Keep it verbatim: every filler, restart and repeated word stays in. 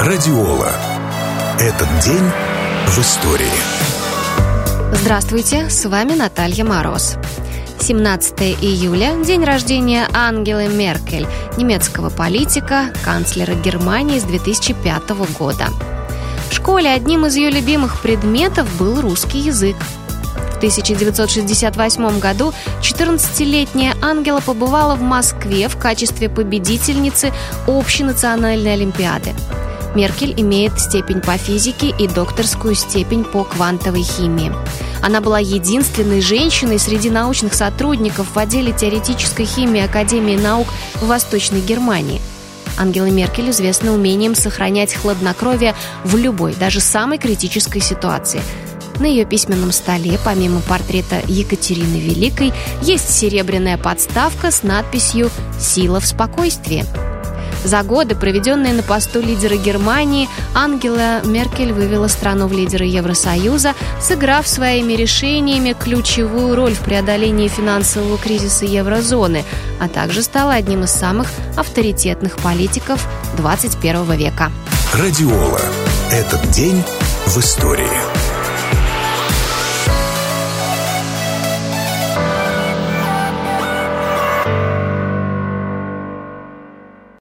Радиола. Этот день в истории. Здравствуйте, с вами Наталья Мороз. семнадцатое июля – день рождения Ангелы Меркель, немецкого политика, канцлера Германии с две тысячи пятого года. В школе одним из ее любимых предметов был русский язык. В тысяча девятьсот шестьдесят восьмом году четырнадцатилетняя Ангела побывала в Москве в качестве победительницы общенациональной олимпиады. Меркель имеет степень по физике и докторскую степень по квантовой химии. Она была единственной женщиной среди научных сотрудников в отделе теоретической химии Академии наук в Восточной Германии. Ангела Меркель известна умением сохранять хладнокровие в любой, даже самой критической ситуации. На ее письменном столе, помимо портрета Екатерины Великой, есть серебряная подставка с надписью «Сила в спокойствии». За годы, проведенные на посту лидера Германии, Ангела Меркель вывела страну в лидеры Евросоюза, сыграв своими решениями ключевую роль в преодолении финансового кризиса еврозоны, а также стала одним из самых авторитетных политиков двадцать первого века. Радиола. Этот день в истории.